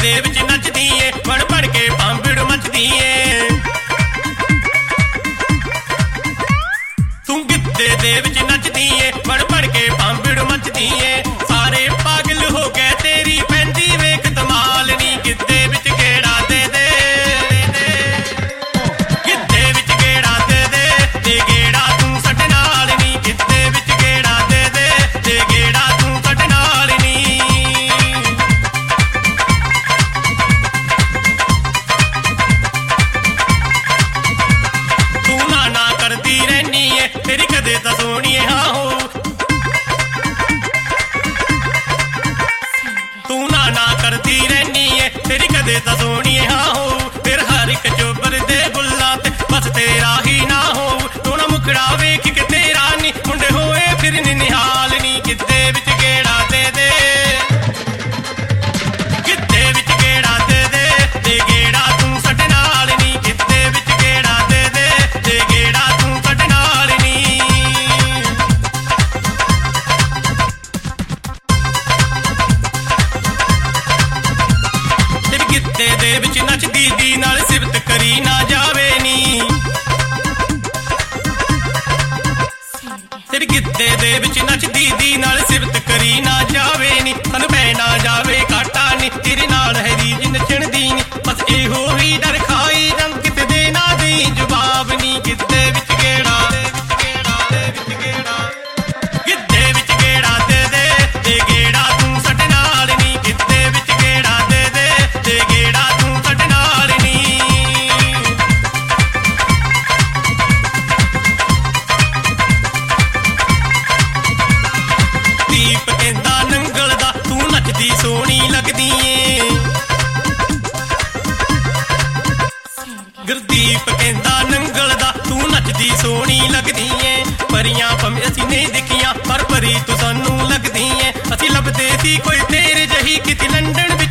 दे विच नचदी ए बण बण के भांबड़ मचदी ए तू गिद्धे दे विच नचदी ए बण बण के भांबड़ मचदी ए सारे पागल हो गए तेरी पैंदी वेख धमाल नी गिद्धे विच गेड़ा दे दे गिद्धे विच गेड़ा दे दे गेड़ा तू सट नाल नी गिद्धे विच गेड़ा दे दे गेड़ा तू सट नाल नी तू ना करदी रहनी है तेरी कदे तां सोहणीए हाँ हो तू ना करदी रहनी है तेरी कदे तां सोहणीए हाँ हो फिर हर एक चोबर दे बुल्ला ते बस तेरा ही ना हो तू ना मुखड़ा वेख के तेरा नी मुंडे होए फिर निहाल नी गिद्धे विच गेड़ा दे दे गिद्धे विच गेड़ा दे दे गेड़ा तू सट नाल नी गिद्धे विच गेड़ा दे दे गेड़ा तू सट नाल नी तेरे गिद्धे दे विच नचदी दी नाल सिफत करी ना जावे नी तेरे गिद्धे दे विच नचदी दी नाल सिफत करी ना जावे नी तन पै ना जावे काटा नी तेरे नाल है रीज नचण दी नी बस एहो ही डर खाई रंग किते दे ना दी जवाब नी गिद्धे विच गेड़ा गिद्धे विच गेड़ा दे दे गेड़ा तू सट नाल नी गिद्धे विच गेड़ा दे दे गेड़ा तू सट नाल नी दीप कहंदा नंगल दा तू नचदी सोहनी लगदी ए गुरदीप कहंदा नंगल दा तू नचदी सोहनी लगदी ए परियां भावें असीं नहीं दिखियां पर परी तू सानू लगदी ए असीं लभदे सी कोई तेरे जही किते लंडन